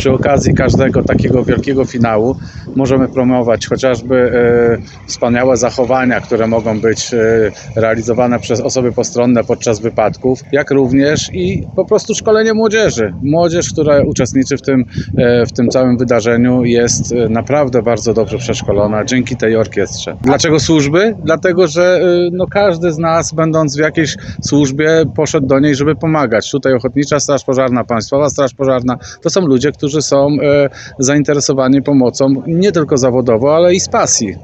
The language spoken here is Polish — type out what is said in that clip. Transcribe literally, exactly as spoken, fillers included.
przy okazji każdego takiego wielkiego finału możemy promować chociażby e, wspaniałe zachowania, które mogą być e, realizowane przez osoby postronne podczas wypadków, jak również i po prostu szkolenie młodzieży. Młodzież, która uczestniczy w tym, e, w tym całym wydarzeniu, jest e, naprawdę bardzo dobrze przeszkolona dzięki tej orkiestrze. Dlaczego służby? Dlatego, że e, no, każdy z nas, będąc w jakiejś służbie, poszedł do niej, żeby pomagać. Tutaj Ochotnicza Straż Pożarna, Państwowa Straż Pożarna, to są ludzie, którzy są e, zainteresowani pomocą nie tylko zawodowo, ale i z pasji.